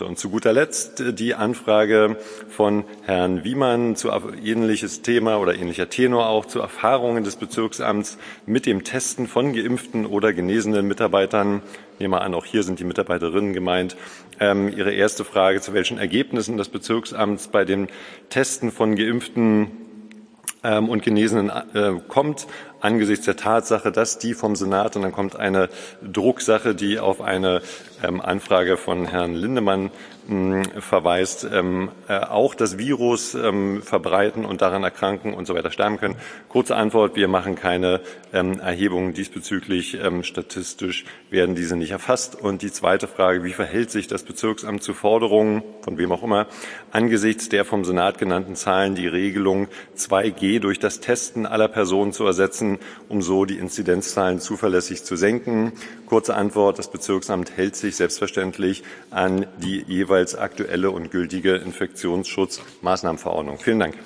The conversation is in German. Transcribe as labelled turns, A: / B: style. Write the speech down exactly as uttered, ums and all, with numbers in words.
A: Und zu guter Letzt die Anfrage von Herrn Wiemann zu ähnliches Thema oder ähnlicher Tenor auch zu Erfahrungen des Bezirksamts mit dem Testen von geimpften oder genesenen Mitarbeitern. Ich nehme an, auch hier sind die Mitarbeiterinnen gemeint. Ähm, Ihre erste Frage, zu welchen Ergebnissen des Bezirksamts bei dem Testen von geimpften ähm, und Genesenen äh, kommt, angesichts der Tatsache, dass die vom Senat, und dann kommt eine Drucksache, die auf eine ähm, Anfrage von Herrn Lindemann mh, verweist, ähm, äh, auch das Virus ähm, verbreiten und daran erkranken und so weiter sterben können. Kurze Antwort, wir machen keine ähm, Erhebungen diesbezüglich. Ähm, statistisch werden diese nicht erfasst. Und die zweite Frage, wie verhält sich das Bezirksamt zu Forderungen, von wem auch immer, angesichts der vom Senat genannten Zahlen, die Regelung zwei G durch das Testen aller Personen zu ersetzen, um so die Inzidenzzahlen zuverlässig zu senken? Kurze Antwort, das Bezirksamt hält sich selbstverständlich an die jeweils aktuelle und gültige Infektionsschutzmaßnahmenverordnung. Vielen Dank.